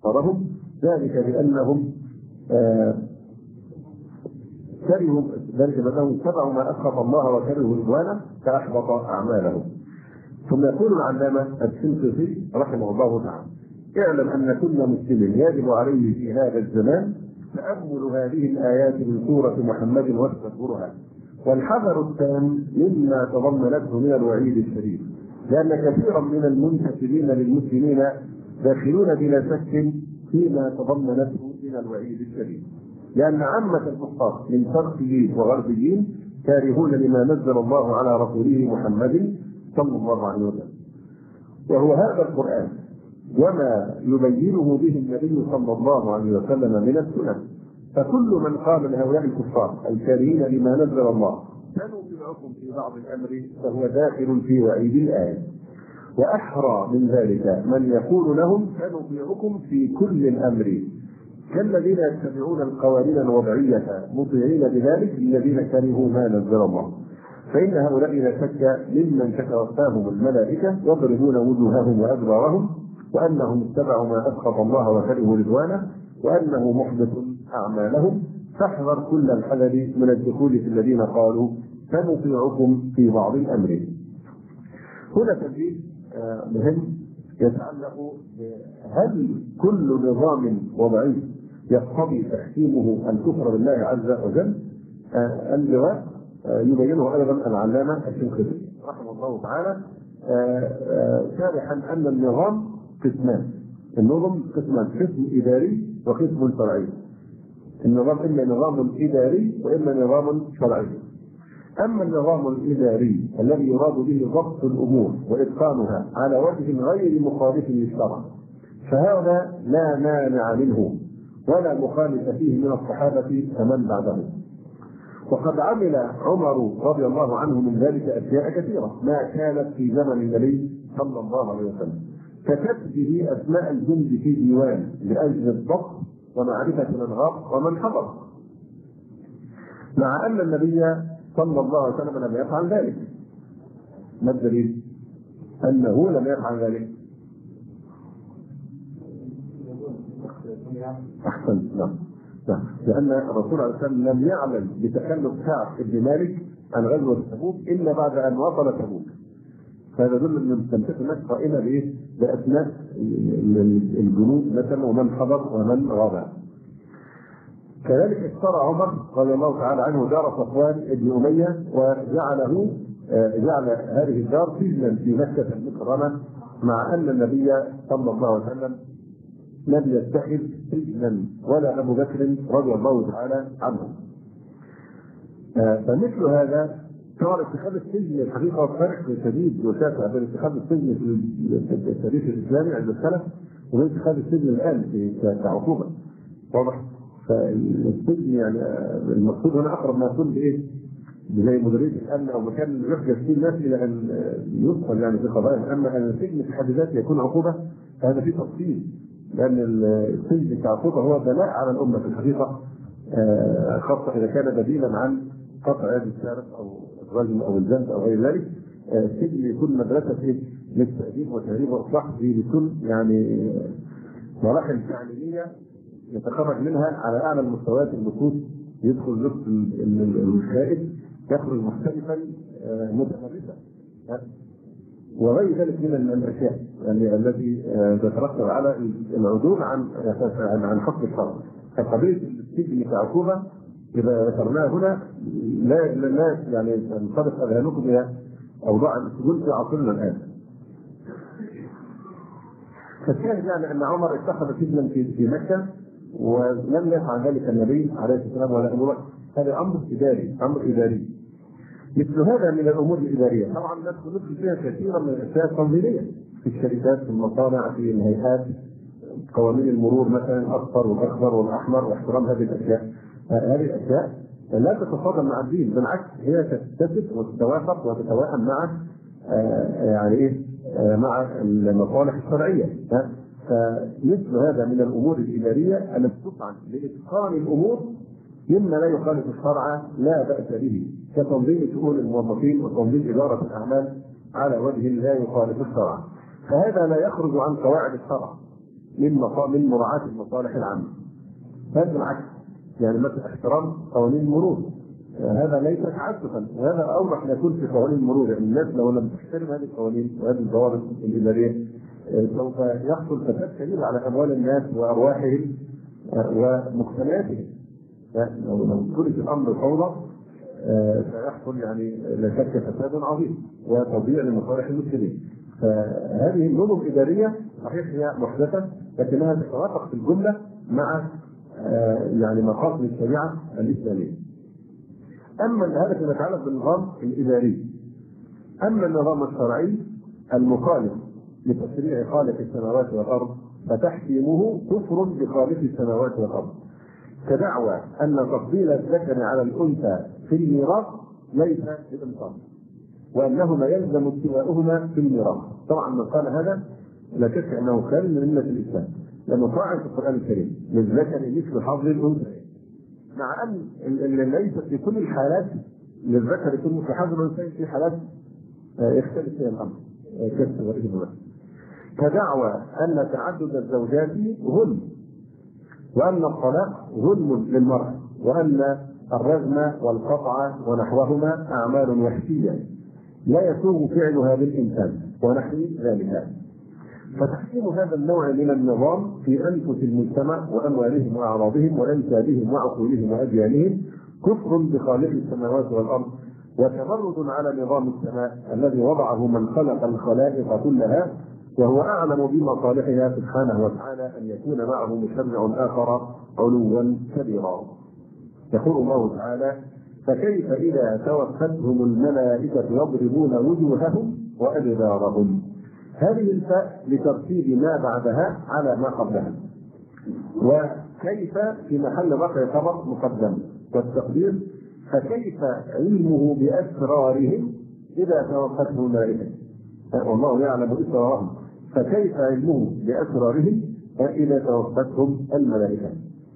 أبصارهم، ذلك بأنهم كرهوا ذلك بأنهم اتبعوا ما أسخط الله وكرهوا رضوانه فأحبط أعمالهم. ثم يقول العلامة الشنقيطي رحمه الله تعالى: اعلم أن كل مسلم يجب عليه في هذا الزمان تأمل هذه الآيات من سورة محمد وتدبرها، والحذر التام مما تضمنته من الوعيد الشديد، لأن كثيرا من المنتسبين للمسلمين داخلون بلا شك فيما تضمنته من الوعيد الشديد، لأن عامة الكفار من شرقيين وغربيين كارهون لما نزل الله على رسوله محمد صلى الله عليه وسلم، وهو هذا القرآن وما يبينه به النبي صلى الله عليه وسلم من السنن. فكل من قال لهؤلاء الكفار الكارهين لما نزل الله سنطيعكم في بعض الأمر فهو داخل في وعيد الآية، وأحرى من ذلك من يقول لهم سنطيعكم في كل الأمر، كالذين يتبعون القوانين الوضعية مطيعين بذلك الذين كرهوا ما نزل الله، فإن هؤلاء لا شك ممن تتوفاهم الملائكة يضربون وجوههم وأدبارهم، وأنهم اتبعوا ما أسخط الله وكرهوا رضوانه، وأنه محبط أعمالهم. فاحذر كل الحذر من الدخول في الذين قالوا سنطيعكم في بعض الأمر. هنا تنبيه مهم يتعلق هل كل نظام وضعي يقتضي تحكيمه الكفر بالله عز وجل؟ الجواب يبينه ايضا العلامه الشنقيطي رحمه الله تعالى شارحا ان النظام قسمان، النظم قسمان، قسم اداري وقسم شرعي. النظام اما نظام اداري واما نظام شرعي. اما النظام الاداري الذي يراد به ضبط الامور واتقانها على وجه غير مخالف للشرع فهذا لا مانع منه ولا مخالف فيه من الصحابه فمن بعدهم. وقد عمل عمر رضي الله عنه من ذلك اشياء كثيره ما كانت في زمن النبي صلى الله عليه وسلم، ككتبه اسماء الجند في ديوان لاجل الضبط ومعرفه من غاب ومن حضر، مع ان النبي صلى الله عليه وسلم لم يفعل ذلك. ما الدليل؟ انه لم يفعل ذلك. احسن. نعم. لأن الرسول عليه الصلاة والسلام لم يعلم بتخلف كعب بن مالك عن غزوة تبوك إلا بعد أن وصل تبوك، فهذا يدل أن تمسك الناس قائمة بإيه؟ بأسماء الجنود مثلا ومن حضر ومن غاب. كذلك اشترى عمر رضي الله تعالى عنه دار صفوان بن أمية وجعله جعل هذه الدار سجنا في مكة المكرمة، مع أن النبي صلى الله عليه وسلم لم يتخذ سجنا ولا ابو بكر رضي الله تعالى عنه. فمثل هذا صار اتخاذ السجن الحقيقه فرق شديد وشاسع بين اتخاذ السجن في التاريخ الاسلامي عند السلف وبين اتخاذ السجن الان كعقوبه. واضح؟ فالسجن يعني المقصود هنا اقرب ما يكون بايه؟ زي مديريه الامن او مكان يحجز فيه الناس الى ان يدخل يعني في قضايا، اما ان السجن في حد ذاته يكون عقوبه فهذا فيه تفصيل، لأن السجن كعقوبة هو بلاء على الأمة في الحقيقة، خاصة إذا كان بديلا عن قطع يد السارق أو الرجل أو الجند أو غير ذلك. السجن يكون مدرسة للتأديب وتهذيب وإصلاح بكل يعني مراحل تعليمية يتخرج منها على أعلى المستويات النصوص، يدخل نصف الخائف يخرج مختلفا متمرسا وغير ذلك من الاشياء يعني التي تترتب على العدول عن حكم الشرع. فقضيه السجن كعقوبه اذا ذكرناها هنا لا يعني تنطبق اذهانكم الى اوضاع السجون في عصرنا الان. فالشاهد يعني ان عمر اتخذ سجنا في مكه ولم يفعل ذلك النبي عليه الصلاه والسلام ولا ابو بكر. هذا امر اداري. مثل هذا من الامور الاداريه طبعا ندخل فيها كثيرا من الاشياء التنظيميه في الشركات في المصانع في الهيئات، قوانين المرور مثلا الاصفر والاخضر والاحمر واحترام هذه الاشياء. هذه الاشياء لا تتصادم مع الدين، بالعكس هي تتفق وتتوافق وتتوائم مع يعني ايه مع المصالح الشرعيه. فمثل هذا من الامور الاداريه التي تفعل لاتقان الامور مما لا يخالف الشرع لا بأس به، كتنظيم شؤون الموظفين وتنظيم إدارة الأعمال على وجه لا يخالف الشرع، فهذا لا يخرج عن قواعد الشرع من مراعاة المصالح العامة. هذا العكس، يعني مثلا احترام قوانين المرور هذا ليس تعسفا، وهذا اوضح ما يكون في قوانين المرور. يعني الناس لو لم تحترم هذه القوانين وهذه الضوابط الاداريه سوف يحصل فساد كبير على اموال الناس وارواحهم ومقتنياتهم. لو ترك الامر فوضى سيحصل يعني لا شك فساد عظيم وتضييع لمصالح المسلمين. فهذه النظم الاداريه صحيح هي محدثه، لكنها تتوافق في الجمله مع يعني مقاصد الشريعه الاسلاميه. اما هذا فيما يتعلق بالنظام الاداري. اما النظام الشرعي المخالف لتشريع خالق السماوات والارض فتحكيمه كفر بخالق السماوات والارض، كدعوى ان تفضيل الذكر على الانثى في الميراث ليس بالانصاف، وانهما يلزم اتباعهما في الميراث. طبعا من قال هذا لا شك انه خارج من مله الاسلام، لانه طاعن في القران الكريم للذكر مثل حظ الانثى، مع ان ليس في كل الحالات للذكر يكون مثل حظ الانثى، في حالات يختلف فيها الامر كسب واجب. كدعوى ان تعدد الزوجات ظلم، وان الطلاق ظلم للمرأة، وان الرجم والقطع ونحوهما اعمال وحشيه لا يسوغ فعلها بالانسان ونحو ذلك. فتحكيم هذا النوع من النظام في انفس المجتمع واموالهم واعراضهم وانسابهم وعقولهم واجيالهم كفر بخالق السماوات والارض، وتمرد على نظام السماء الذي وضعه من خلق الخلائق كلها، وهو اعلم بمصالحها سبحانه وتعالى ان يكون معه مشرع اخر علوا كبيرا. يقول الله تعالى: فكيف اذا توفتهم الملائكه يضربون وجوههم وادبارهم. هذه الفاء لترتيب ما بعدها على ما قبلها، وكيف في محل رفع خبر مقدم، والتقدير فكيف علمه باسرارهم اذا توفتهم الملائكه، والله يعلم اسرارهم، فكيف علمه باسرارهم اذا توفتهم الملائكه.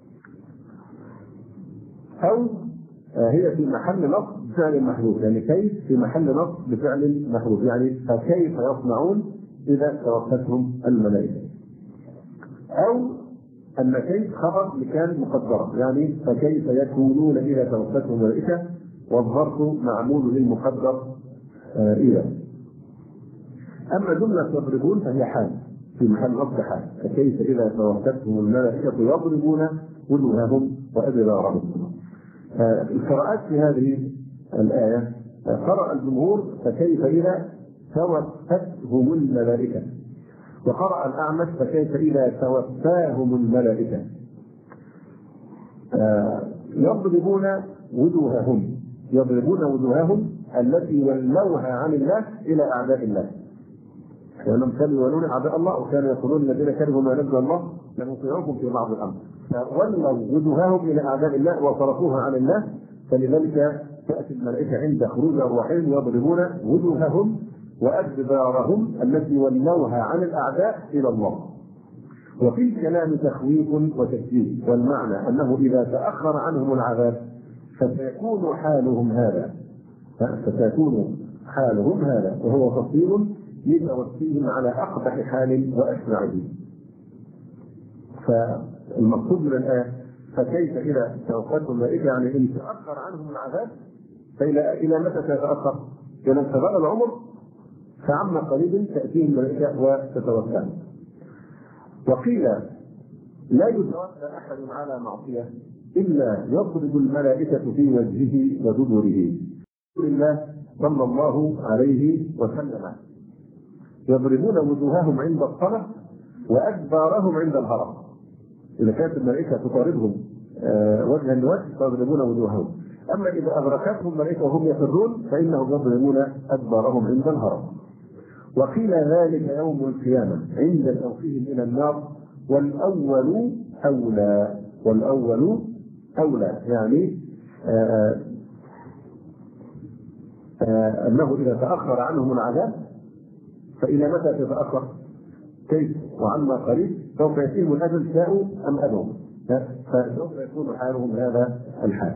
او هي في محل نصب بفعل محذوف، يعني كيف في محل نصب بفعل محذوف، يعني فكيف يصنعون اذا توفتهم الملائكه. او ان كيف خبر لكان مقدره، يعني فكيف يكونون اذا توفتهم الملائكه، والظرف معمول للمقدر اذا. اما جمله يضربون فهي حال في محل نصب حال، فكيف اذا توفتهم الملائكه يضربون وجوههم وادبارهم. القراءات في هذه الايه قرأ الجمهور فكيف اذا توفتهم الملائكه، وقرأ الأعمش فكيف إذا توفاهم الملائكة. يضربون وجوههم التي ولوها عن الله إلى أعداء الله، لأنهم كانوا يولون أعداء الله، وكانوا يقولون الذين كرهوا ما نزل الله لنطيعكم في بعض الأمر، فولوا وجوههم إلى أعداء الله وصرفوها عن الله. فلذلك تأتي الملائكة عند خروج أرواحهم يضربون وجوههم وأدبارهم التي ولوها عن الأعداء إلى الله. وفي الكلام تخويف وتكذيب، والمعنى أنه إذا تأخر عنهم العذاب فسيكون حالهم هذا، وهو تفصيل لتوفيهم على أقبح حال وأشنعه. فالمقصود من الآية فكيف إذا توفتهم الملائكة، يعني إن تأخر عنهم العذاب فإلى متى سيتأخر؟ إلى انقضاء العمر، فعما قريب تأتيهم الملائكة وتتوفاهم. وقيل لا يتوفى أحد على معصية إلا يضرب الملائكة في وجهه ودبره. رسول الله صلى الله عليه وسلم يضربون وجوههم عند الصلاة وأدبارهم عند الهرم. إذا كانت الملائكة تطاردهم وجها لوجه فيضربون وجوههم، أما إذا أدركتهم الملائكة وهم يفرون فإنهم يضربون أدبارهم عند الهرم. وقيل ذلك يوم القيامة عند توفيهم إلى النار، والأول أولى يعني أنه إذا تأخر عنهم العذاب فإلى متى تتأخر؟ كيف وعما قريب سوف يأتيهم الأجل شاءوا أم أبوا، فسوف يكون حالهم هذا الحال.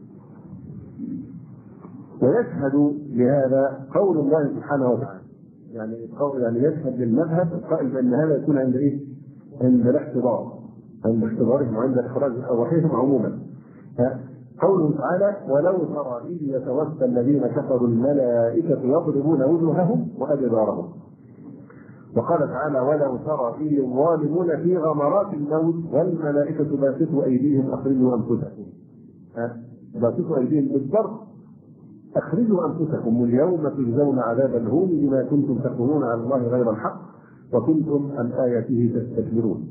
ويشهد لهذا قول الله سبحانه وتعالى: يعني يشهد للمذهب القائل بان هذا يكون عند ايه؟ عند الاحتضار، عند احتضارهم وعند اخراج ارواحهم عموما. قوله تعالى: ولو ترى إذ يتوفى الذين كفروا الملائكة يضربون وجوههم وأدبارهم. وقال تعالى: ولو ترى إذ الظالمون في غمرات الموت والملائكة باسطوا أيديهم أخرجوا أنفسكم. باسطوا أيديهم بالضرب: أخرجوا أنفسكم اليوم تجزون عذاب الهون بما كنتم تقولون على الله غير الحق وكنتم عن آياته تستكبرون.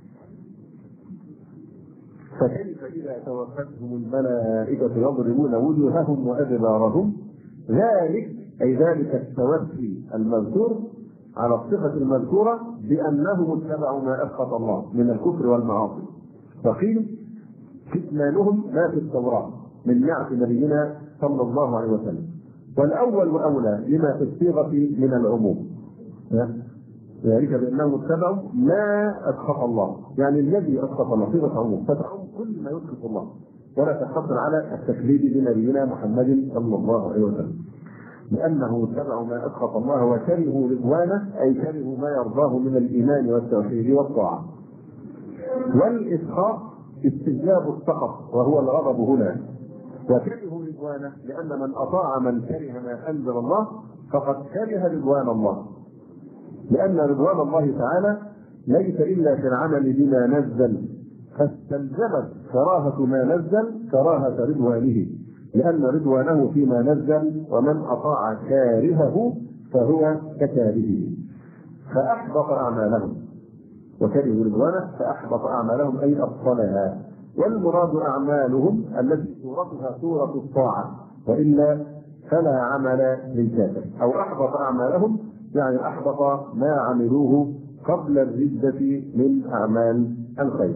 فكيف إذا توفتهم الملائكة يضربون وجوههم وأدبارهم؟ ذلك أي ذلك التوفي المذكور على الصفة المذكورة بأنهم اتبعوا ما أسخط الله من الكفر والمعاصي، فقيل كتمانهم ما في التوراة من نعت نبينا صلى الله عليه وسلم، والأول وأولى لما في الصيغة من العموم، ذلك بأنهم اتبعوا ما أسخط الله، يعني الذي أسخط الله صيغة عموم فتعم كل ما يسخط الله ولا تقتصر على التكذيب بنبينا محمد صلى الله عليه وسلم، لأنه اتبعوا ما أسخط الله وكرهوا رضوانه أي كرهوا ما يرضاه من الإيمان والتوحيد والطاعة. والإسخاط استجلاب السخط وهو الغضب هنا، وكرهوا رضوانه لأن من أطاع من كره ما أنزل الله فقد كره رضوان الله، لأن رضوان الله تعالى ليس إلا في العمل بما نزل، فاستلزمت كراهة ما نزل كراهة رضوانه، لأن رضوانه فيما نزل ومن أطاع كارهه فهو ككارهه، فأحبط أعمالهم. وكرهوا رضوانه فأحبط أعمالهم أي أبطلها، والمراد أعمالهم التي صورتها صورة الطاعة، وإلا فلا عمل للكافر. أو أحبط أعمالهم يعني أحبط ما عملوه قبل الردة من أعمال الخير.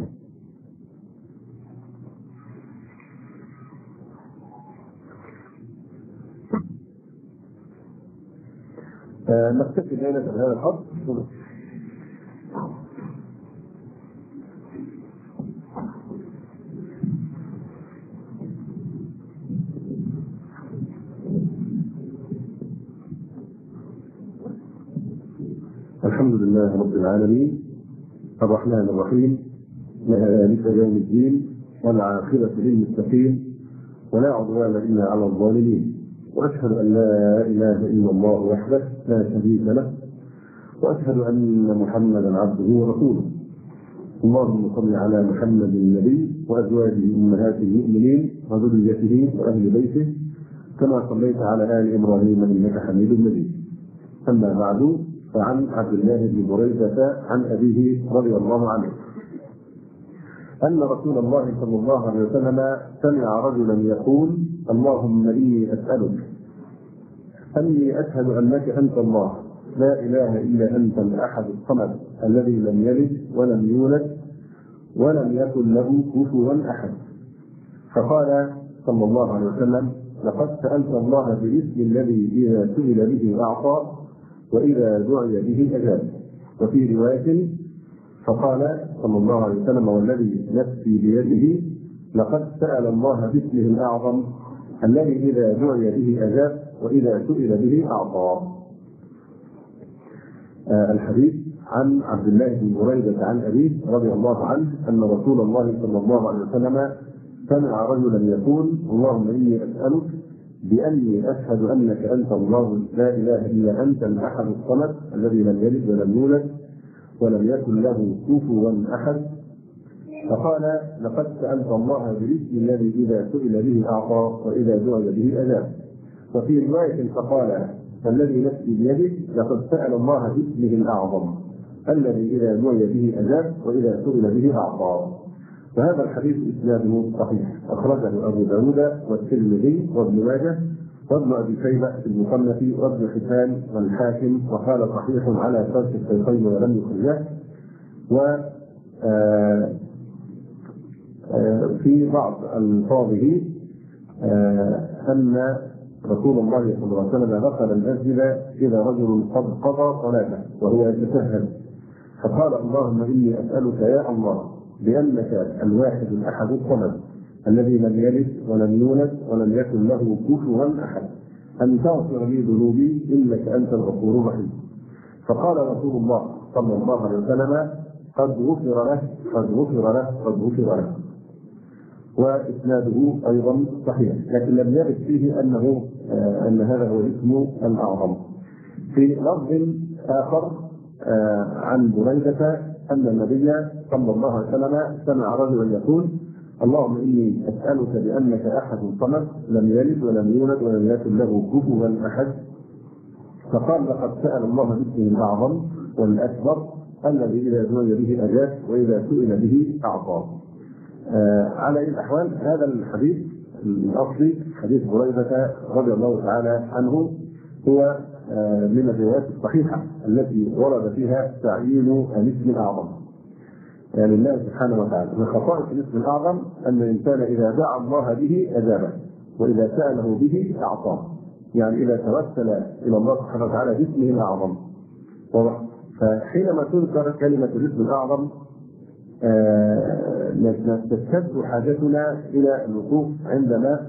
نكتفي الليلة بهذا الحد. الحمد لله رب العالمين الرحمن الرحيم مالك يوم الدين والعاقبة للمتقين ولا عدوان إلا على الظالمين، وأشهد أن لا إله إلا الله وحده لا شريك له، وأشهد أن محمدا عبده ورسوله. اللهم صل على محمد النبي وأزواجه أمهات المؤمنين وذريته وأهل بيته كما صليت على آل إبراهيم إنك حميد مجيد. أما بعد، فعن عبد الله بن بريدة عن أبيه رضي الله عنه أن رسول الله صلى الله عليه وسلم سمع رجلا يقول: اللهم إني أسألك أني أشهد أنك أنت الله لا إله إلا أنت الأحد الصمد الذي لم يلد ولم يولد ولم يكن له كفوا أحد. فقال صلى الله عليه وسلم: لقد سألت الله بالاسم الذي إذا سئل به أعطى وإذا دعي به أجاب. وفي رواية فقال صلى الله عليه وسلم: والذي نفسي بيده لقد سأل الله باسمه الأعظم الذي إذا دعي به أجاب وإذا سئل به أعطى. الحديث عن عبد الله بن بريدة عن أبيه رضي الله عنه أن رسول الله صلى الله عليه وسلم سمع رجلا يقول: اللهم إني أسألك بأني أشهد أنك أنت الله لا إله إلا أنت الأحد الصمد الذي لم يلد ولم يولد ولم يكن له كفوا أحد. فقال: لقد سألت الله بالاسم الذي إذا سئل به أعطى وإذا دعي به أجاب. وفي رواية فقال: فالذي نفسي بيده لقد سأل الله باسمه الأعظم الذي إذا دعي به أجاب وإذا سئل به أعطى. وهذا الحديث إسناده صحيح، أخرجه أبو داود والترمذي وابن ماجه وابن أبي شيبة في المصنف وابن حبان والحاكم، وقال صحيح على شرط الشيخين ولم يخرجه. في بعض ألفاظه أن رسول الله صلى الله عليه وسلم دخل المسجد إذا رجل قد قضى صلاته وهو يتشهد فقال: اللهم إني أسألك يا الله بأنك الواحد الأحد الصمد الذي لم يلد ولم يولد ولم يكن له كفوا أحد أن تغفر لي ذنوبي إنك أنت الغفور الرحيم. فقال رسول الله صلى الله عليه وسلم: قد غفر له قد غفر له قد غفر له. وإسناده أيضا صحيح، لكن لم يرد فيه أن هذا هو الاسم الأعظم. في لفظ آخر عن بريدة أن النبي صلى الله عليه وسلم سمع رجلا يقول: اللهم إني أسألك بأنك أحد الصمد لم يلد ولم يولد ولم يكن له كفوا أحد. فقال: لقد سأل الله باسمه الأعظم والأكبر الذي إذا دعي به أجاب وإذا سئل به أعطاه. على أي الأحوال هذا الحديث الأصلي حديث بريدة رضي الله تعالى عنه هو من الروايات الصحيحة التي ورد فيها تعيين الاسم الأعظم لله سبحانه وتعالى. من خصائص الاسم الأعظم أن الإنسان إذا دعا الله به أجابه وإذا سأله به أعطاه، يعني إذا توسل إلى الله سبحانه وتعالى باسمه الأعظم. فحينما تذكر كلمة الاسم الأعظم تشتد حاجتنا إلى الوقوف عندما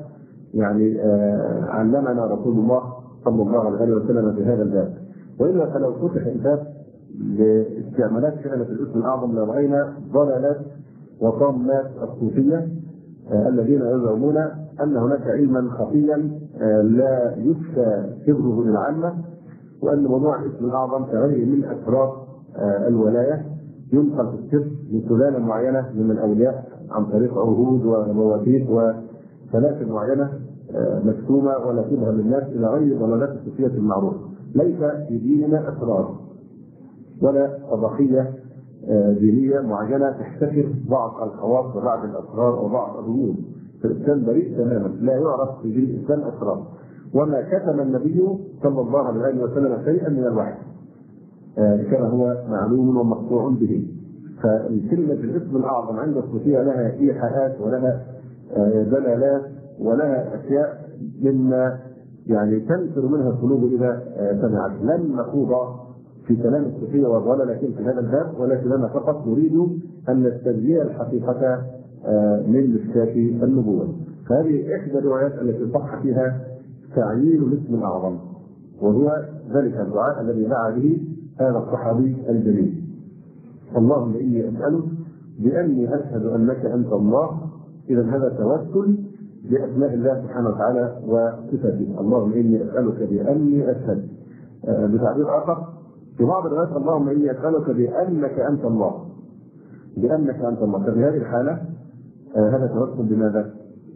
علمنا رسول الله صلى الله عليه وسلم في هذا الباب. وإلا فلو فتح الباب لاستعمالات كلمة الاسم الأعظم لرأينا ضلالات وطامات الصوفية الذين يزعمون أن هناك علما خفيا لا يخفى سره للعامة، وأن موضوع الاسم الأعظم كغيره من أسرار الولاية ينقل في السر لسلالة معينة من الأولياء عن طريق عهود ومواثيق وسلاسل معينة مكتومة ولا تبهم الناس إلى غير ضلالات الصوفية المعروفة. ليس في ديننا أسرار ولا طبقية دينية معينة تحتكر بعض الخواص وبعض الأسرار وبعض الغموض. فالإسلام بريء تماما، لا يعرف في دين الإسلام أسرار، وما كتم النبي صلى الله عليه وسلم شيئا من الوحي كما هو معلوم ومقطوع به. فكلمة الاسم الأعظم عند الصوفية لها إيحاءات ولها دلالات ولها أشياء مما تنفر منها القلوب إذا سمعت. لن نخوض في كلام الصوفية والضلالة في هذا الباب، ولكننا فقط نريد أن نستبين الحقيقة من مشكاة النبوة. فهذه إحدى الروايات التي صح فيها تعيين الاسم الأعظم، وهو ذلك الدعاء الذي دعا به هذا الصحابي الجليل: اللهم إني أسألك بأني أشهد أنك أنت الله. إذا هذا توسل بأسماء الله سبحانه وتعالى وصفاته. اللهم إني أسألك بأني أشهد. بتعبير آخر في بعض الروايات: اللهم إني أسألك بأنك أنت الله، بأنك أنت الله. ففي هذه الحالة هذا توسل بماذا؟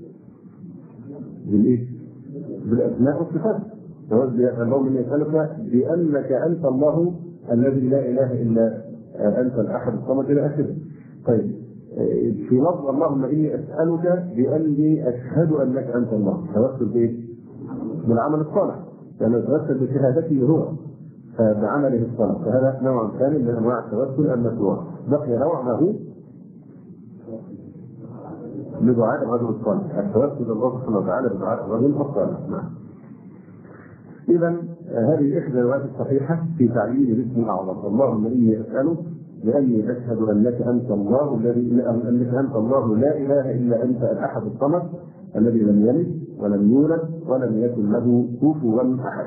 بالإيه؟ بالأسماء والصفات. اللهم إني أسألك بأنك أنت الله الذي لا إله إلا أنت الأحد الصمد إلى آخره. طيب، في لفظ اللهم إني أسألك بأني أشهد أنك أنت الله، توسل بإيه؟ بالعمل الصالح، لأنه يتوسل بشهادته هو بعمله الصالح. فهذا نوع ثاني من أنواع التوسل المشروع. بقي نوع ما هو بدعاء الرجل الصالح، التوسل الله سبحانه وتعالى بدعاء الرجل الصالح. إذا هذه إحدى الروايات الصحيحة في تعيين الاسم الأعظم: اللهم إني أسألك بأني أشهد أنك أنت الله أنك أنت الله لا إله إلا أنت الأحد الصمد الذي لم يلد ولم يولد ولم يكن له كفوا أحد.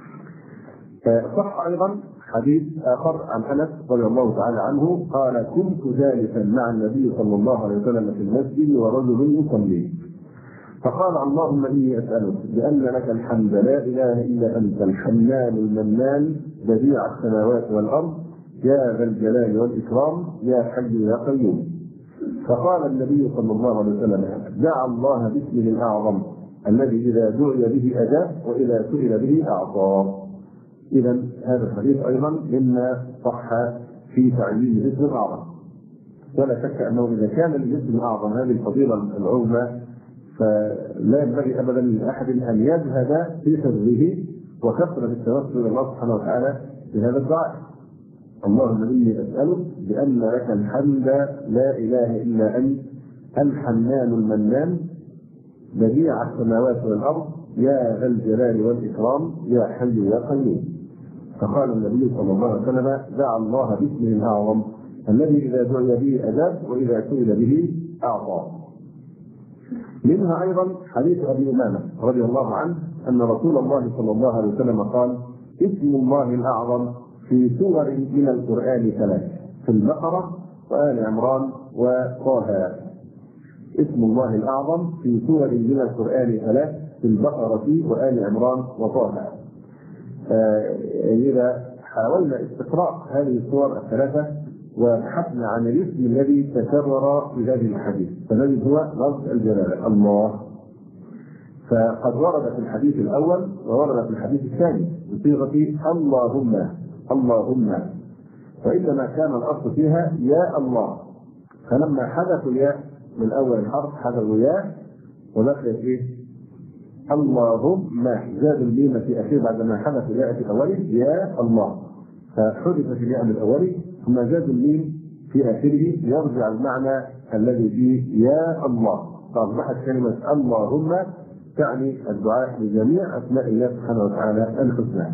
صح أيضا حديث آخر عن أنس رضي الله تعالى عنه قال: كنت جالسا مع النبي صلى الله عليه وسلم في المسجد ورجل يصلي، فقال: اللهم إني أسألك بأن لك الحمد لا إله إلا أنت الحنان المنان بديع السماوات والأرض يا ذا الجلال والإكرام يا حي يا قيوم. فقال النبي صلى الله عليه وسلم: دعا الله باسمه الأعظم الذي إذا دعي به أجاب وإذا سئل به أعطاه. إذا هذا الحديث أيضا مما صح في تعيين الاسم الأعظم. ولا شك أنه إذا كان الاسم الأعظم هذه الفضيلة العظمى فلا ينبغي أبدا لأحد أن يذهب في حفظه وكثرة التوسل إلى الله سبحانه وتعالى بهذا الدعاء: اللهم إني أسألك بأن لك الحمد لا إله إلا أنت الحنان المنان بديع السماوات والأرض يا ذا الجلال والإكرام يا حي يا قيوم. فقال النبي صلى الله عليه وسلم: دعا الله باسمه الأعظم الذي إذا دعي به أجاب وإذا سئل به أعطاه. منها أيضا حديث أبي أمامة رضي الله عنه أن رسول الله صلى الله عليه وسلم قال: اسم الله الأعظم في سور من القرآن 3 في البقرة وآل عمران وطه. اسم الله الأعظم في سور من القرآن 3 في البقرة وآل عمران وطه. إذا حاولنا استقراء هذه السور الثلاثة وبحثنا عن الاسم الذي تكرر في هذه الحديث فنجد هو لفظ الجلالة الله. فقد ورد في الحديث الأول وورد في الحديث الثاني بصيغة اللهم اللهم، وإنما كان الأصل فيها يا الله، فلما حذفوا الياء من أول الحرف حذفوا ياء وبقيت إيه؟ اللهم، زاد الميم في أخير بعدما حذفوا الياء في أوله يا الله، فحذفت الياء من أوله ثم زاد الميم في آخره يرجع المعنى الذي فيه يا الله، فأصبحت كلمة اللهم تعني الدعاء لجميع أسماء الله سبحانه وتعالى الحسنى.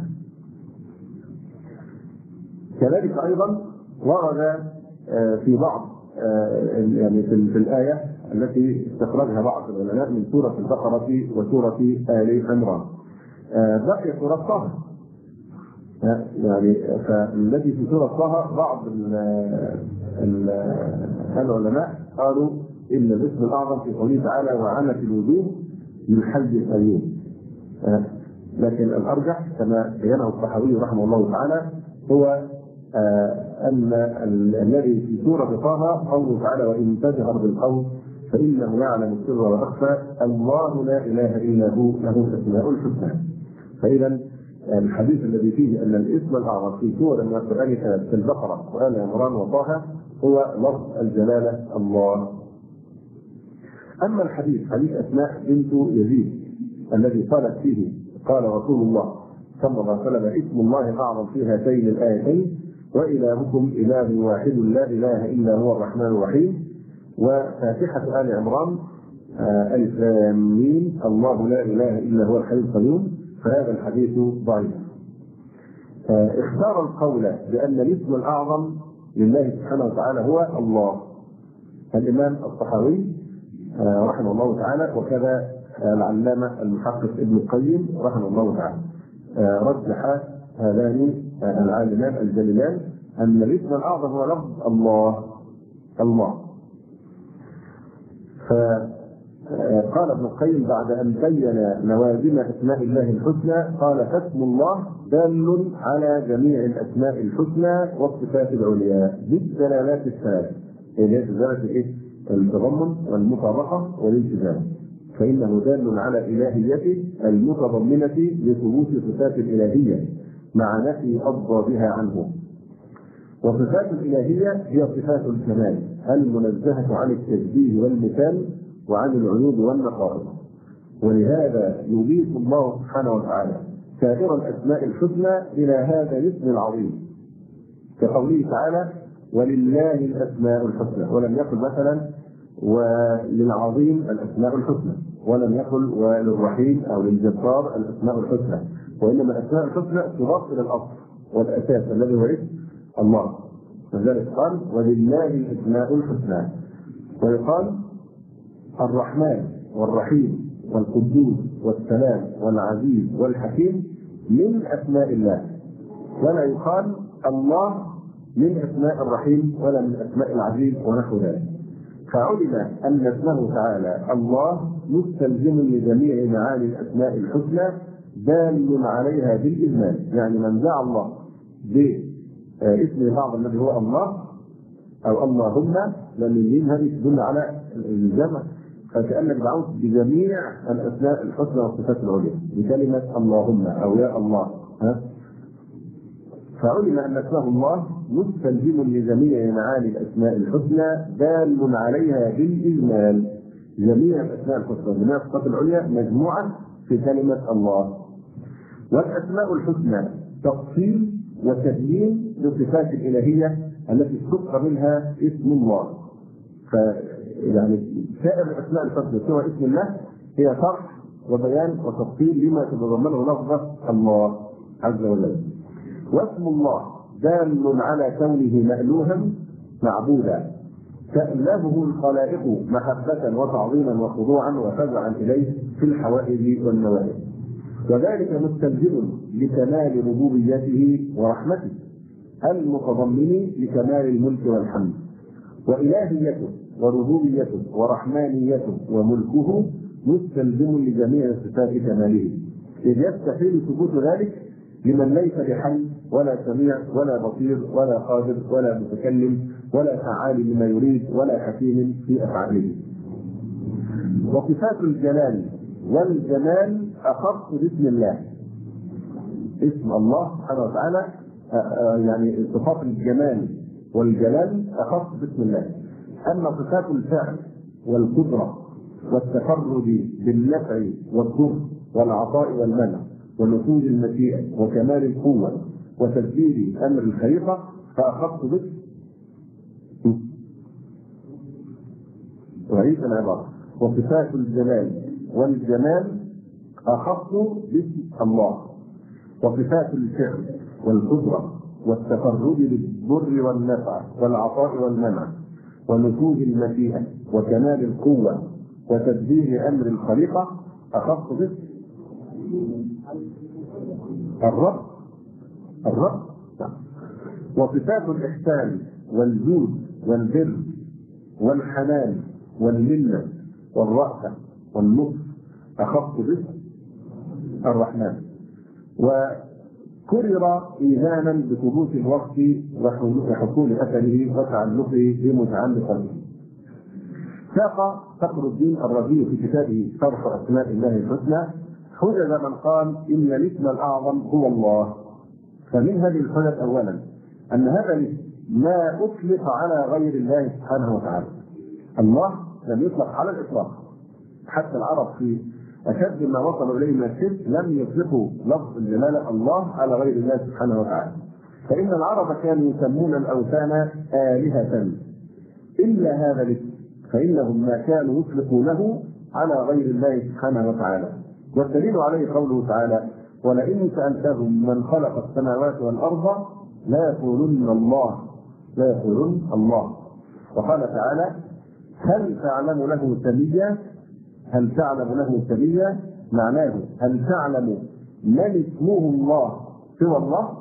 كذلك أيضا ورد في بعض يعني في الآية التي استخرجها بعض العلماء من سورة البقرة وسورة آل عمران بقي سورة طه، يعني فالذي في سورة طه بعض العلماء قالوا إن الاسم الأعظم في قوله تعالى وعنت الوجوه من حج القيوم، لكن الأرجح كما بينه الطحاوي رحمه الله تعالى هو أن الذي في سورة طه قوله تعالى وإن تجهر بالقول فإنه يعلم السر وأخفى الله لا إله إلا هو له الأسماء الحسنى. فإذا الحديث الذي فيه أن الاسم الأعظم في سورة من القرآن في البقرة وآل عمران وطه هو لفظ الجلالة الله. أما الحديث حديث أسماء بنت يزيد الذي قالت فيه قال رسول الله صلى الله عليه وسلم اسم الله الأعظم في هاتين الآيتين وإلهكم إله واحد لا إله إلا هو الرحمن الرحيم، وفاتحة آل عمران ألف لام ميم الله لا إله إلا هو الحي القيوم، فهذا الحديث ضعيف. اختار القول بأن الاسم الأعظم لله سبحانه وتعالى هو الله الإمام الطحاوي رحمه الله تعالى، وكذا العلامة المحقق ابن القيم رحمه الله تعالى رجح هذان العالمان الجليلان أن الاسم الأعظم هو لفظ الله الله. فقال ابن القيم بعد أن بين لوازم أسماء الله الحسنى قال فاسم الله دال على جميع الأسماء الحسنى والصفات العليا بالدلالات الثلاث، اللي هي دلالة التضمن والمطابقة والالتزام، فإنه دال على إلهيته المتضمنة لثبوت صفات الإلهية مع نفي أضدادها عنه. وصفات الإلهية هي صفات الكمال المنزهة عن التشبيه والمثال وعن العيوب والنقائص، ولهذا يضيف الله سبحانه وتعالى سائر الأسماء الحسنى إلى هذا الاسم العظيم كقوله تعالى ولله الأسماء الحسنى، ولم يقل مثلا وللعظيم الأسماء الحسنى، ولم يقل وللرحيم أو للجبار الأسماء الحسنى، وإنما الأسماء الحسنى تضاف إلى الأصل والأساس الذي هو اسم الله، ولذلك قال ولله الأسماء الحسنى. ويقال الرحمن والرحيم والقدوس والسلام والعزيز والحكيم من أسماء الله، ولا يقال الله من أسماء الرحيم ولا من أسماء العزيز ونحو ذلك. فعلم أن اسمه تعالى الله مستلزم لجميع معاني الأسماء الحسنى دال عليها بالإجمال، يعني من دعا الله باسم الأعظم الذي هو الله أو اللهم لم يمين هذه تدل على الجمع، فكأنك دعوت بجميع الأسماء الحسنى والصفات العليا بكلمة اللهم أو يا الله. فعلم أن اسمه الله مستلزم لجميع معاني الأسماء الحسنى دال عليها بالإجمال، جميع الأسماء الحسنى جميع الصفات العليا مجموعة في كلمة الله. والأسماء الحسنى تفصيل وتبيين للصفات الإلهية التي اشتق منها اسم الله. فيعني سائر الأسماء الحسنى سوى اسم الله هي شرح وبيان وتفصيل لما تتضمنه لفظة الله عز وجل. واسم الله دال على كونه مألوها معبودا تألهه الخلائق محبة وتعظيما وخضوعا وفزعا إليه في الحوائج والنوائب، وذلك مستلزم لكمال ربوبيته ورحمته، المتضمن لكمال الملك والحمد، وإلهيته وربوبيته ورحمانيته وملكه مستلزم لجميع صفات كماله، إذ يستحيل ثبوت ذلك لمن ليس بحي ولا سميع ولا بصير ولا قادر ولا متكلم ولا فعال لما يريد ولا حكيم في أفعاله. وصفات الجلال والجمال أخص باسم الله. اسم الله سبحانه وتعالى يعني صفات الجمال والجلال أخص باسم الله. أما صفات الفعل والقدرة والتفرد بالنفع والضر والعطاء والمنع ونفوذ المشيئة وكمال القوة وتدبير أمر الخليقة فأخص باسم وعيد العبارة. وصفات الجلال والجمال أخص باسم الله، وصفات الفعل والقدرة والتفرد بالضر والنفع والعطاء والمنع ونفوذ المشيئة وكمال القوة وتدبير أمر الخليقة أخص باسم الرب. وصفات الإحسان والجود والبر والحنان والمنة والرأفة واللطف أخص باسم الرحمن. وكرر إيذانا بثبوت الوصف وحصول أثره وتعلقه بمتعلق به. ساق فخر الدين الرازي في كتابه شرح أسماء الله الحسنى حجج من قال إن الاسم الأعظم هو الله. فمن هذه الحجج أولا أن هذا الاسم ما أطلق على غير الله سبحانه وتعالى. الله لم يطلق على الإطلاق، حتى العرب في أشد ما وصلوا إليه من الشرك لم يطلقوا لفظ الجلالة الله على غير الله سبحانه وتعالى. فإن العرب كانوا يسمون الأوثان آلهة إلا هذا الاسم فإنهم ما كانوا يطلقونه على غير الله سبحانه وتعالى. والدليل عليه قوله تعالى ولئن سألتهم من خلق السماوات والأرض لا يقولن الله. وقال تعالى هل تعلم له سميا معناه هل تعلم من اسمه الله سوى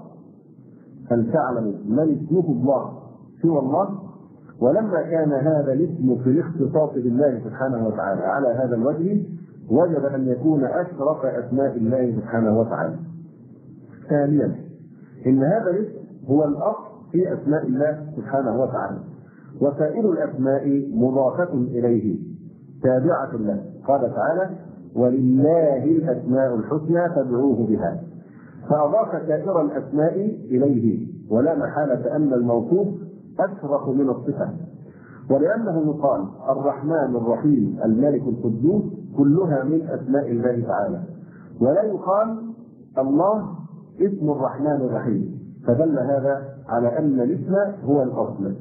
الله. ولما كان هذا الاسم في الاختصاص بالله سبحانه وتعالى على هذا الوجه وجب أن يكون أشرف أسماء الله سبحانه وتعالى. ثانيا إن هذا الاسم هو الأصل في أسماء الله سبحانه وتعالى، وسائر الأسماء مضافة إليه تابعة له. قال تعالى ولله الأسماء الحسنى فادعوه بها، فأضاف سائر الأسماء إليه، ولا محالة أن الموصوف أشرف من الصفة. ولأنه يقال الرحمن الرحيم الملك القدوس كلها من أسماء الله تعالى، ولا يقال الله اسم الرحمن الرحيم، فدل هذا على أن الاسم هو الأصل.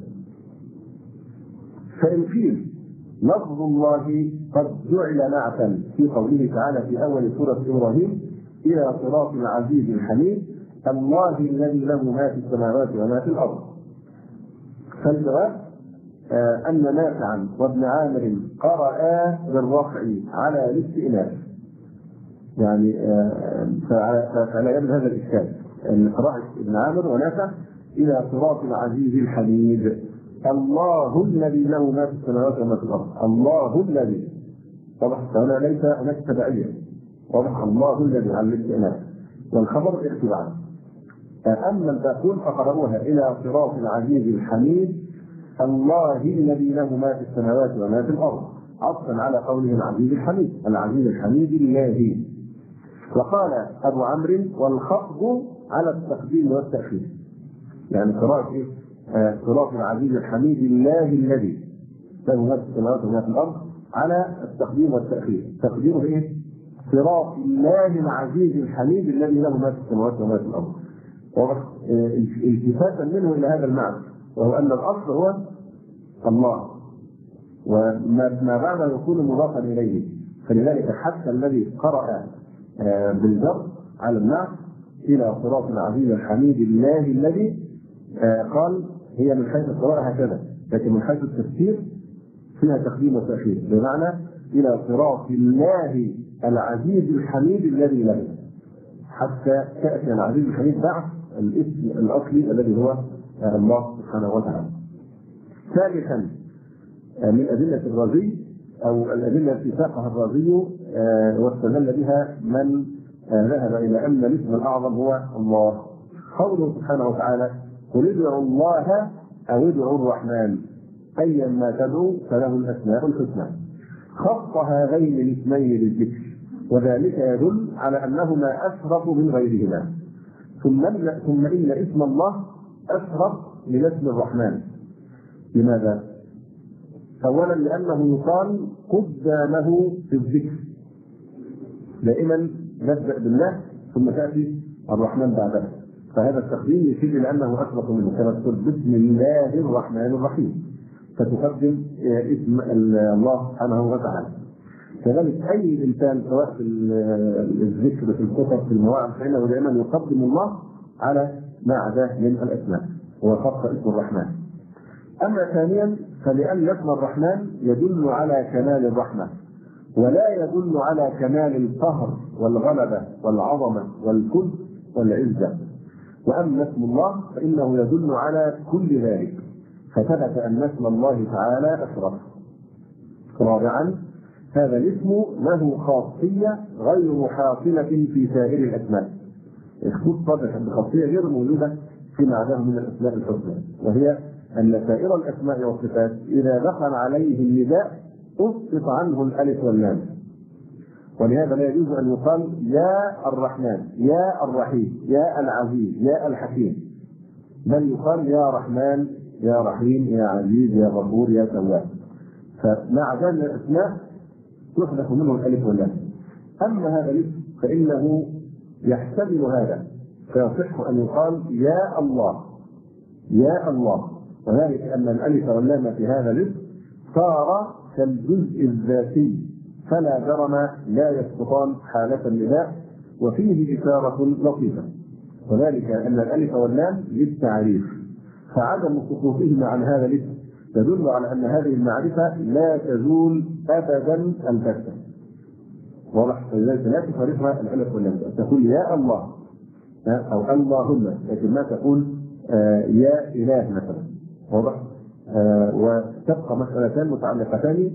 فإن قيل لفظ الله قد جعل نعتا في قوله تعالى في أول سورة إبراهيم إلى صراط العزيز الحميد الله الذي له ما في السماوات وما في الأرض، فالجواب أن نافعا وابن عامر قرأ بالرفع على الاستئناف، يعني فلا يبدو هذا الإشكال أن قراءة ابن عامر ونافع إلى صراط العزيز الحميد الله الذي له ما في السماوات وما في الأرض. الله الذي طبعا هنا ليس هناك تبعية، واضح الله الذي على الاستئناف والخبر اتباعا. أما الباقون فقرأوها إلى صراط العزيز الحميد الله الذي له ما في السماوات وما في الأرض، عطفا على قوله العزيز الحميد الله. وقال أبو عمرو والخفض على التقديم والتأخير، يعني قراءة صراط العزيز الحميد الله الذي له ما في السماوات وما في الأرض على التقديم والتأخير. تقديره إيه؟ صراط الله العزيز الحميد الذي له ما في السماوات وما في الأرض، التفاتا منه إلى هذا المعنى، وهو أن الأصل هو الله وما بعده يكون مضافا إليه. فلذلك حتى الذي قرأ بالجر على النعت إلى صراط العزيز الحميد الله الذي قال هي من حيث القراءة هكذا، لكن من حيث التفسير فيها تقديم وتأخير، بمعنى إلى صراط الله العزيز الحميد الذي له، حتى تأتي العزيز الحميد بعد الاسم الأصلي الذي هو الله سبحانه وتعالى. ثالثا من أدلة الرازي أو الأدلة التي ساقها الرازي واستدل بها من ذهب إلى أن الاسم الأعظم هو الله، قوله سبحانه وتعالى: قل ادعوا الله أو ادعوا الرحمن أيا ما تدعوا فله الأسماء الحسنى. خص هذين الاسمين بالذكر، وذلك يدل على أنهما أشرف من غيرهما. ثم إن اسم الله أشرف من اسم الرحمن. لماذا؟ أولا لأنه يقال قدامه في الذكر، دائما نبدأ بالله ثم تأتي الرحمن بعدها، فهذا التقديم يشير إلى أنه أشرف منه، كما تقول بسم الله الرحمن الرحيم فتقدم اسم الله سبحانه وتعالى. كذلك أي إنسان سواء في الذكر في الخطب في المواعظ فإنه دائما يقدم الله على ما عداه من الأسماء، وخص اسم الرحمن. أما ثانيا فلأن اسم الرحمن يدل على كمال الرحمة، ولا يدل على كمال القهر والغلبة والعظمة والكل والعزة. وأما اسم الله فإنه يدل على كل ذلك، فثبت أن اسم الله تعالى أشرف. رابعا هذا الاسم له خاصية غير حاصلة في سائر الأسماء، اختصت بخاصية غير موجودة فيما عداه من الأسماء الحسنى، وهي أن سائر الأسماء والصفات إذا دخل عليه النداء أسقط عنه الألف واللام، ولهذا لا يجوز أن يقال يا الرحمن يا الرحيم يا العزيز يا الحكيم، بل يقال يا رحمن يا رحيم يا عزيز يا غفور يا تواب. فمع ذلك الأسماء تحذف منه الألف واللام. أما هذا الاسم فإنه يحتمل هذا، فيصح أن يقال يا الله يا الله، وذلك أن الألف واللام في هذا الاسم صار كالجزء الذاتي، فلا جرم لا يسقطان حالة النداء. وفيه إشارة لطيفة، وذلك أن الألف واللام للتعريف، فعدم سقوطهما عن هذا الاسم تدل على أن هذه المعرفة لا تزول أبدا البتة. واضح؟ فلذلك لا تفارقها الألف واللام، تقول يا الله أو اللهم، لكن ما تقول يا إله مثلا. واضح؟ وتبقى مسألتان متعلقتان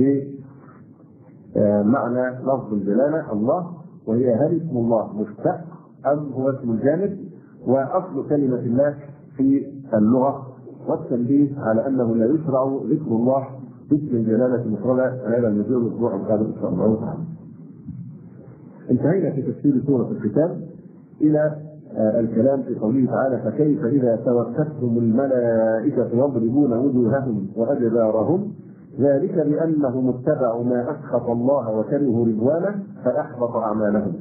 بمعنى لفظ الجلالة الله، وهي هل اسم الله مشتق أم هو اسم الجامد، وأصل كلمة الله في اللغة، والتنبيه على أنه لا يشرع ذكر الله باسم الجلالة مفردة. هذا الموضوع الأسبوع القادم إن شاء الله تعالى. انتهينا في تفسير سورة الكتاب إلى الكلام في قوله تعالى: فكيف إذا توفتهم الملائكة يضربون وجوههم وأدبارهم ذلك بأنهم اتبعوا ما أسخط الله وكرهوا رضوانه فأحبط أعمالهم.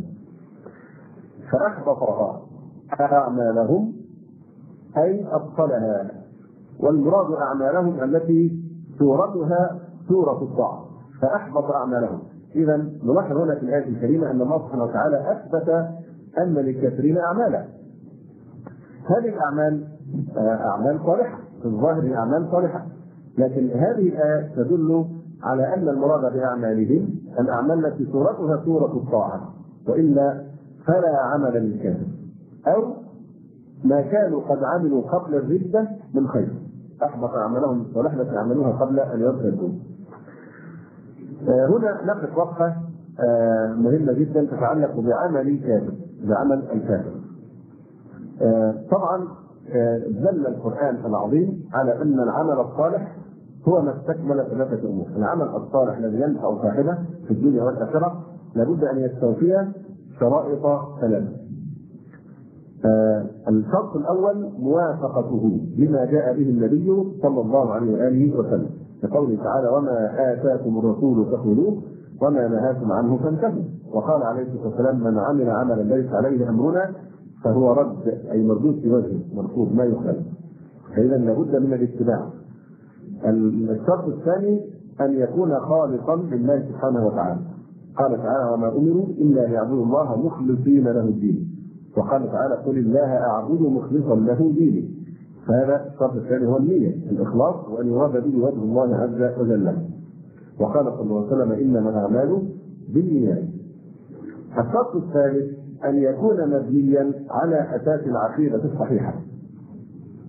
فأحبط أعمالهم أي أبطلها، والمراد أعمالهم التي صورتها صورة الطاعة، فأحبط أعمالهم. إذا نلاحظ هنا في الآية الكريمة أن الله سبحانه وتعالى أثبت أن للكافرين أعمالا. هذه الأعمال أعمال صالحة، في الظاهر أعمال صالحة، لكن هذه الآية تدل على أن المراد بأعمالهم الأعمال التي صورتها صورة الطاعة، وإلا فلا عمل للكافر، أو ما كانوا قد عملوا قبل الردة من خير. أحبط أعمالهم الصالحة التي عملوها قبل أن يرتدوا. هنا نقف وقفة مهمة جدا تتعلق بعمل الكافر، بعمل الكافر. طبعا دل القرآن العظيم على أن العمل الصالح هو ما استكمل ثلاثة أمور. العمل الصالح الذي ينفع صاحبه في الدنيا والآخرة لابد أن يستوفي شرائط ثلاثة. الشرط الأول موافقته لما جاء به النبي صلى الله عليه وآله وسلم، كقوله تعالى: وما آتاكم الرسول فخذوه وما نهاكم عنه فانتهوا. وقال عليه الصلاة والسلام: من عمل عملا ليس عليه أمرنا فهو رد، أي مردود في وجهه، مرفوض ما يخالف. فإذا لابد من الاتباع. الشرط الثاني أن يكون خالصا لله سبحانه وتعالى. قال تعالى: وما أمروا إلا ليعبدوا الله مخلصين له الدين. وقال تعالى: قل الله أعبد مخلصا له ديني. فهذا الشرط الثاني هو النية، الإخلاص، وأن يراد به وجه الله عز وجل. وقال صلى الله عليه وسلم: إنما الأعمال بالنيات. الشرط الثالث أن يكون مبنيا على أساس العقيدة الصحيحة.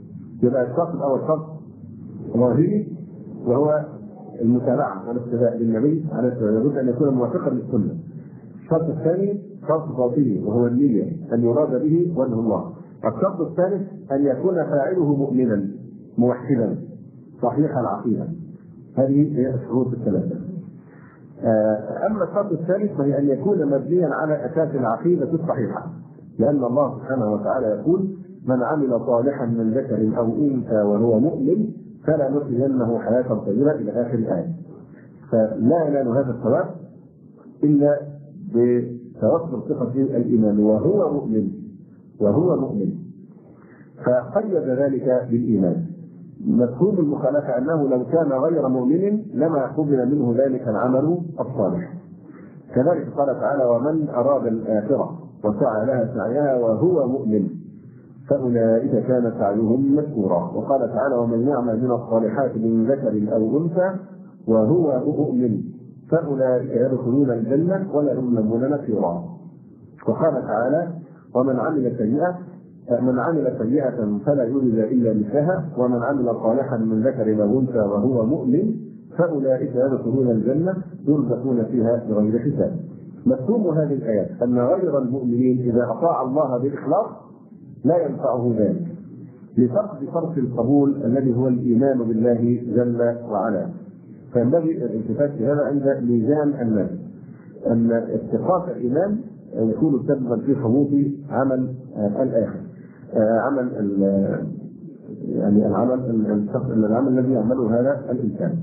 يبقى الشرط الاول شرط ظاهري وهو المتابعه والاقتداء بالنبي عليه الصلاه والسلام، لابد ان يكون موافقا للسنه. الشرط الثاني شرط باطني وهو النيه، ان يراد به وجه الله. الشرط الثالث ان يكون فاعله مؤمنا موحدا صحيح العقيده. هذه هي الشروط الثلاثه. اما الشرط الثالث فهي ان يكون مبنيا على اساس العقيده الصحيحه، لان الله سبحانه وتعالى يقول: من عمل صالحا من ذكر او انثى وهو مؤمن فلا نحيينه حياه طيبه الى اخر الايه. فلا ينال هذا الثواب الا بتوفر صفه الايمان وهو مؤمن. فقيد ذلك بالايمان. مفهوم المخالفه انه لو كان غير مؤمن لما قبل منه ذلك العمل الصالح. كذلك قال تعالى: ومن اراد الاخره وسعى لها سعيها وهو مؤمن فاولئك كان سعيهم مشكورا. وقال تعالى: ومن يعمل من الصالحات من ذكر او انثى وهو مؤمن فاولئك يدخلون الجنه ولا يظلمون نكيرا. وقال تعالى: ومن عمل سيئة فلا يجزى إلا مثلها ومن عمل صالحا من ذكر أو أنثى وهو مؤمن فأولئك يدخلون الجنة يرزقون فيها بغير حساب. مفهوم هذه الآيات أن غير المؤمنين إذا أطاع الله بإخلاص لا ينفعه ذلك، لفقد شرط القبول الذي هو الإيمان بالله جل وعلا. فينبغي الالتفات في هذا عند ميزان الناس، أن استحقاق الإيمان يكون سببا في حبوط عمل الآخر، عمل يعني العمل الذي يعمله هذا الإنسان.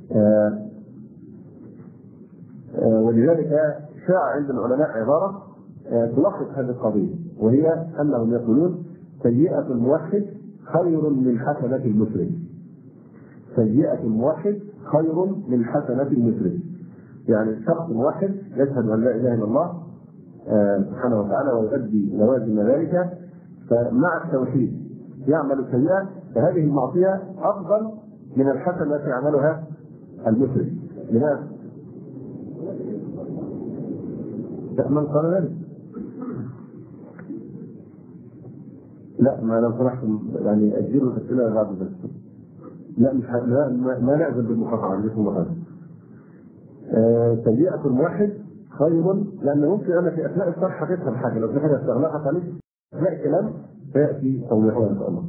ولذلك شاع عند العلماء عبارة تلخص هذه القضية، وهي أنهم يقولون: سيئة الموحد خير من حسنة المشرك. سيئة الموحد خير من حسنة المشرك. يعني الشخص الموحد يشهد أن لا إله إلا الله سبحانه وتعالى ويؤدي لوازم ذلك، فمع التوحيد يعمل سيئة، فهذه المعصية أفضل من الحسنة التي يعملها المشرك. لماذا؟ من قال ذلك؟ لا، ما لو سمحتم يعني أجلوا الأسئلة بعد ذلك. لا مش ما نأذن بالمقاطعة باسم هذا. سيئة الواحد خير، لأن ممكن أنا في أثناء الشرح هتفهم حاجة، لو في حاجة استغلقت عليك أثناء الكلام فيأتي توضيحها إن شاء الله.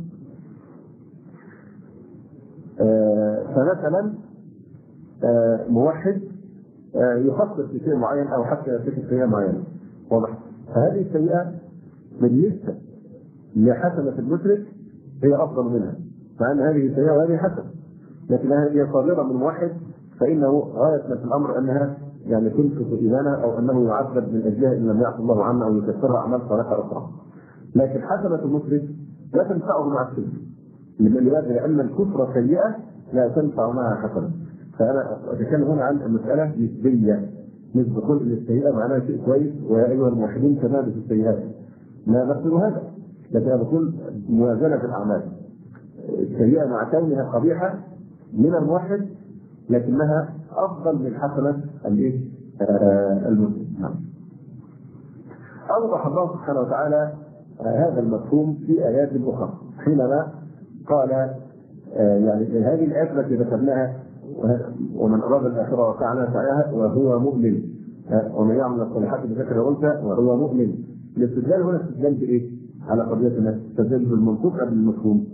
فمثلا موحد يخصص في شيء معين أو حتى يرتكب سيئة معينة، واضح؟ فهذه السيئة بالنسبة لحسنة المشرك هي أفضل منها، مع أن هذه سيئة وهذه حسنة، لكنها هي صادرة من موحد، فإنه غاية ما في الأمر أنها يعني تنقص إيمانه أو أنه يعذب من أجلها إن لم يعصي الله عنه أو يكفرها أعمال صالحة أخرى. لكن حسنة المشرك لا تنفعه مع الشرك. لماذا؟ لأن الكفر سيئة لا تنفع معها حسنة. فأنا أتكلم هنا عن المسألة نسبية، نسبة كل السيئة معناها شيء كويس، ويا أيها الموحدين تنادوا في السيئات، لا نقصد هذا، لكن أنا بقول موازنة في الأعمال. السيئة مع كونها قبيحة من الموحد لكنها أفضل من حسنة المسلم. أوضح الله سبحانه وتعالى هذا المفهوم في آيات أخرى حينما قال يعني هذه الآيات التي ذكرناها: ومن أراد الآخرة وسعى لها سعيها وهو مؤمن ومن يعمل الصالحات بذكر وأنثى وهو مؤمن. الاستدلال هنا استدلال بإيه؟ على قضيتنا استدلال بالمنطوق أم بالمفهوم؟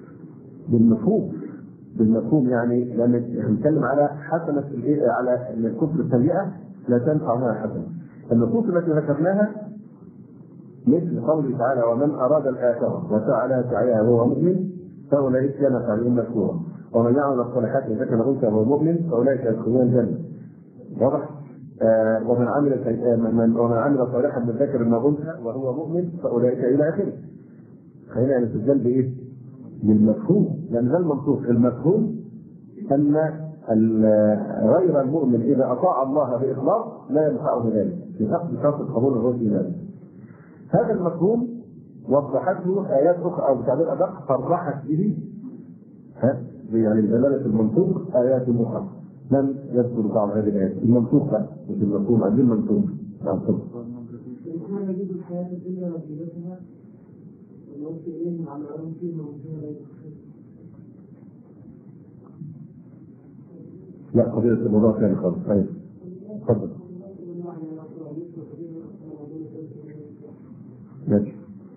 بالمفهوم يعني لأن نتكلم على حسنة على الكفر السيئة لا تنفع معها حسنة. النصوص التي ذكرناها مثل قوله تعالى: ومن أراد الآخرة وسعى لها سعيها وهو مؤمن فأولئك كان سعيهم مشكورا ومن يعمل الصالحات من ذكر وأنثى وهو مؤمن فأولئك يدخلون الجنة. واضح؟ ومن عمل صالحا من ذكر أو أنثى وهو مؤمن فأولئك إلى آخره. خلينا نستدل بإيه؟ بالمفهوم، لأن ده المنطوق. المفهوم أن غير المؤمن إذا أطاع الله بإخلاص لا ينفعه ذلك في أخذ شرط القبول الرسمي ذلك. هذا المفهوم وضحته آيات أخرى أو بتعبير أدق صرحت به يعني دلالة المنطوق آيات أخرى. من يذكر بعض هذه الآيات؟ المنطوق بقى مش المفهوم، عندنا المنطوق. نعم طبعا. لا قضية الموضوع ثاني خالص. طيب تفضل. ماشي.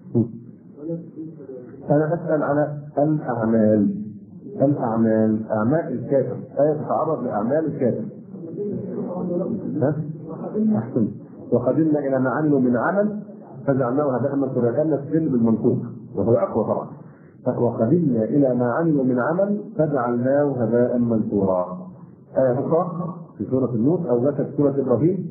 أنا أسأل على الأعمال أعمال الكافر، آية تتعرض لأعمال الكافر. أحسن. وقدمنا إلى ما عملوا من عمل فجعلناه هباء منثورا، كان السن بالمنطوق وهو أقوى طبعا. وقدمنا إلى ما عملوا من عمل فجعلناه هباء منثورا. آية أخرى في سورة النور أو في سورة إبراهيم: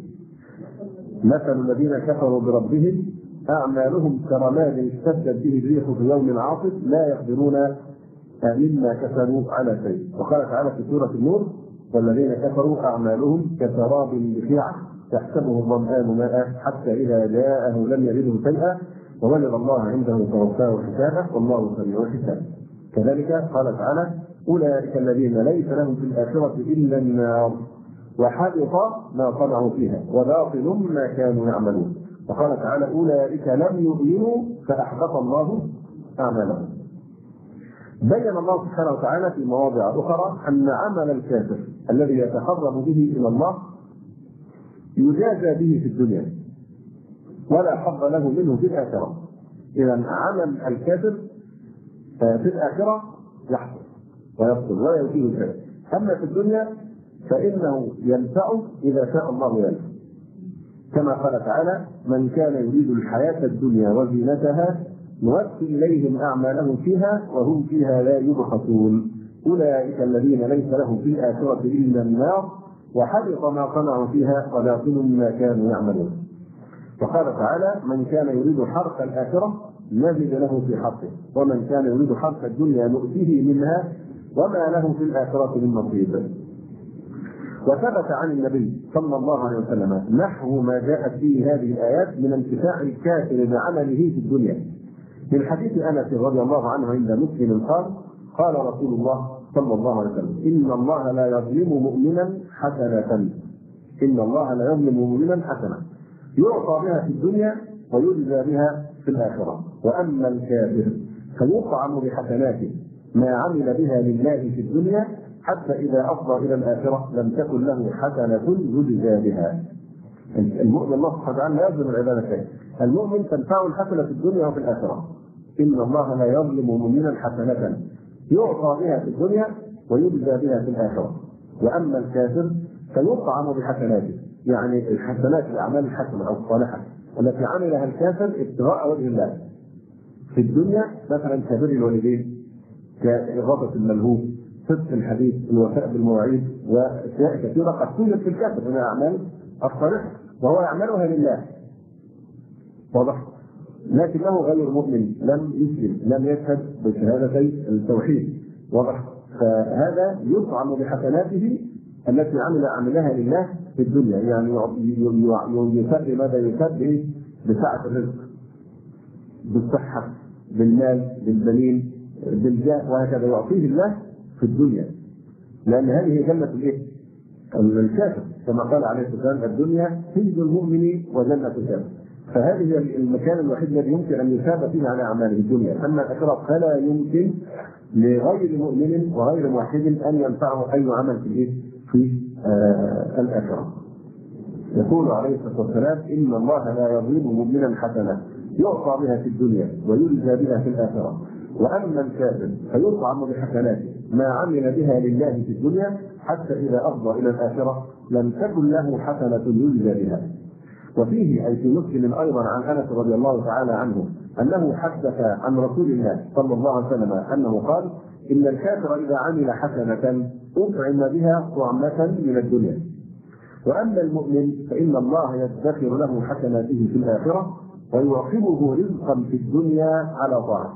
مثل الذين كفروا بربهم أعمالهم كرماد اشتدت به الريح في يوم عاصف لا يقدرون مما كسبوا على شيء. وقال تعالى في سورة النور: والذين كفروا أعمالهم كسراب بقيعة تحسبه الظمآن ماء حتى إذا جاءه لم يجده شيئا ووجد الله عنده فوفاه حسابه والله سريع الحساب. كذلك قال تعالى: أولئك الذين ليس لهم في الآخرة إلا النار وحبط ما صنعوا فيها وباطل ما كانوا يعملون. وقال تعالى: أولئك لم يؤمنوا فأحبط الله أعمالهم. بين الله سبحانه وتعالى في مواضع أخرى أن عمل الكافر الذي يتقرب به إلى الله يجازى به في الدنيا ولا حظ له منه في الآخرة. إذا عمل الكافر في الآخرة يحصل ويبطل ولا يفيد شيء، أما في الدنيا فإنه ينفعه إذا شاء الله ينفع، كما قال تعالى: من كان يريد الحياة الدنيا وزينتها نوفي إليهم أعمالهم فيها وهم فيها لا يبخسون. أولئك الذين ليس لهم في الآخرة إلا النار وحبط ما صنعوا فيها وباطل ما كانوا يعملون. وقال تعالى: من كان يريد حرث الآخرة نزد له في حرثه ومن كان يريد حرث الدنيا نؤتيه منها وما له في الآخرة من نصيب. وثبت عن النبي صلى الله عليه وسلم نحو ما جاءت فيه هذه الآيات من انتفاع الكافر بعمله في الدنيا. من حديث أنس رضي الله عنه عند مسلم قال: قال رسول الله صلى الله عليه وسلم: إن الله لا يظلم مؤمنا حسنة، إن الله لا يظلم مؤمنا حسنة يعطى بها في الدنيا ويجزى بها في الآخرة، وأما الكافر فيطعم بحسناته ما عمل بها لله في الدنيا حتى إذا أفضى إلى الآخرة لم تكن له حسنة يجزى بها. المؤمن الله سبحانه وتعالى لا يظلم العبادة شيئا، المؤمن تنفعه الحسنة في الدنيا وفي الآخرة. إن الله لا يظلم مؤمنا حسنة يعطى بها في الدنيا ويجزى بها في الآخرة، وأما الكافر فيطعم بحسناته، يعني الحسنات الأعمال الحسنة أو الصالحة التي عملها الكافر ابتغاء وجه الله في الدنيا، مثلا كبر الوالدين، كإغاظة الملهوف، صدق الحديث، الوفاء بالمواعيد، وأشياء كثيرة قد توجد في الكافر من الأعمال الصالحة وهو يعملها لله، واضح؟ لكنه غير مؤمن، لم يسلم، لم يشهد بشهادتي التوحيد، واضح؟ فهذا يطعم بحسناته التي عملها لله في الدنيا، يعني يسد ماذا يسد بسعة الرزق، بالصحة، بالمال، بالبنين، بالجاه، وهكذا يعطيه الله في الدنيا، لأن هذه جنة الايه؟ الكافر، كما قال عليه الصلاة والسلام: الدنيا سجن المؤمن وجنة الكافر. فهذه المكان الوحيد الذي يمكن أن يثاب فيه على أعماله الدنيا، أما الآخرة فلا يمكن لغير مؤمن وغير موحد أن ينفعه أي عمل في الآخرة. يقول عليه الصلاة والسلام: إن الله لا يظلم مؤمنا حسنة يعطى بها في الدنيا ويجزى بها في الآخرة، وأما الكافر فيطعم بحسناته ما عمل بها لله في الدنيا حتى إذا أفضى إلى الآخرة لم تكن له حسنة يجزى بها. وفيه أي في مسلم أيضا عن أنس رضي الله تعالى عنه أنه حدث عن رسول الله صلى الله عليه وسلم أنه قال: إن الكافر إذا عمل حسنة أطعم بها طعمة من الدنيا، وأما المؤمن فإن الله يدخر له حسناته في الآخرة ويعقبه رزقا في الدنيا على طاعته.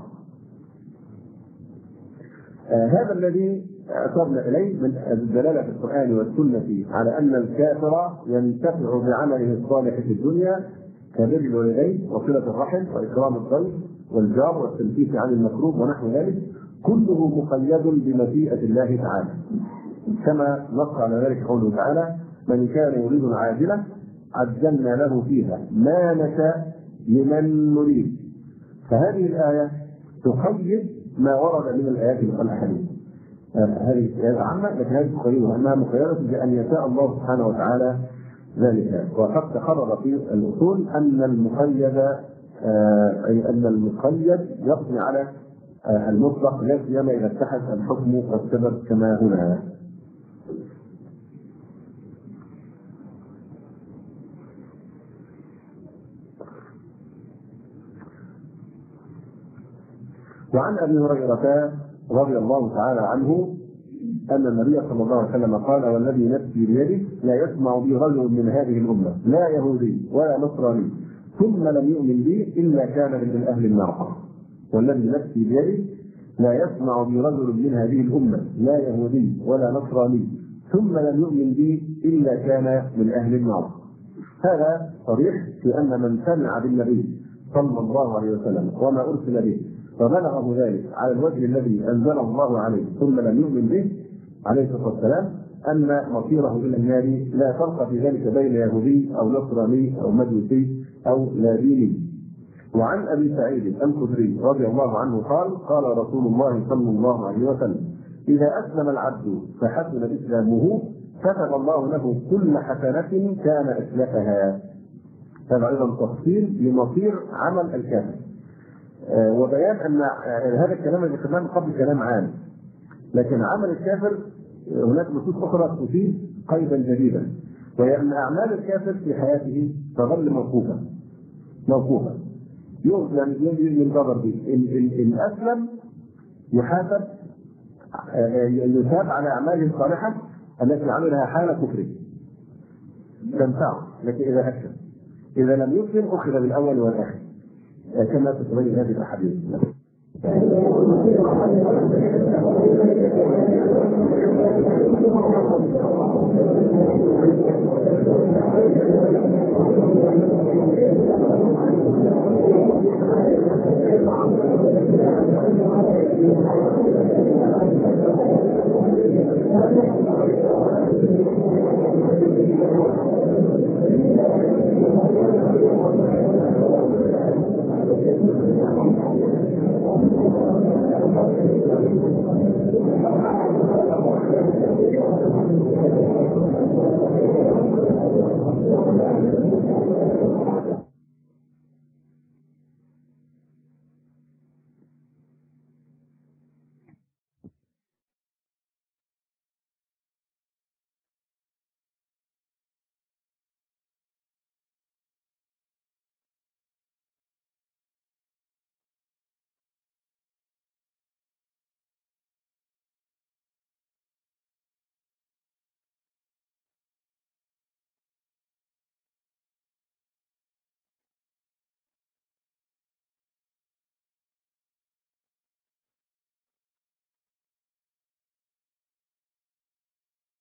هذا الذي أشرنا إليه من الدلالة في القرآن والسنة على أن الكافر ينتفع بعمله الصالح في الدنيا كبر الوالدين وصلة الرحم وإكرام الضيف والجار والتنفيس عن المكروه ونحو ذلك، كله مقيد بمشيئة الله تعالى، كما نص على ذلك قوله تعالى: من كان يريد العاجلة عجلنا له فيها ما نشاء لمن نريد. فهذه الآية تقيد ما ورد من الآيات والأحاديث، هذه عامة، لكن هذه مخيرة أنها مخيرة بأن يشاء الله سبحانه وتعالى ذلك. وقد تقرر في الأصول أن المقيد يقضي على المطلق لا سيما إذا اتحد الحكم والسبب كما هنا. وعن أبي هريرة رضي الله تعالى عنه أن النبي صلى الله عليه وسلم قال: والذي نفسي بيده لا يسمع بي رجل من هذه الأمة لا يهودي ولا نصراني ثم لم يؤمن بي إلا كان من أهل النار. والذي نفسي بيده لا يسمع بي رجل من هذه الأمة لا يهودي ولا نصراني ثم لم يؤمن بي إلا كان من أهل النار. هذا صريح في أن من سمع بالنبي صلى الله عليه وسلم وما أرسل به فبلغه ذلك على الوجه الذي أنزله الله عليه ثم لم يؤمن به عليه الصلاة والسلام أن مصيره إلى النار، لا فرق في ذلك بين يهودي أو نصراني أو مجوسي أو لا ديني. وعن أبي سعيد الخدري رضي الله عنه قال: قال رسول الله صلى الله عليه وسلم: إذا أسلم العبد فحسن إسلامه كتب الله له كل حسنة كان أسلفها. هذا أيضا تفصيل لمصير عمل الكافر، وبيان أن هذا الكلام اللي ذكرناه قبل كلام عام، لكن عمل الكافر هناك نصوص أخرى تفيد قيدا جديدا، وهي أن أعمال الكافر في حياته تظل موقوفة يجري من ضرر به. إن أسلم يحاسب يثاب على أعماله الصالحة التي عملها حال كفره تنفعه، لكن إذا لم يسلم أخذ بالأول والآخر كما تتبين هذه الأحاديث.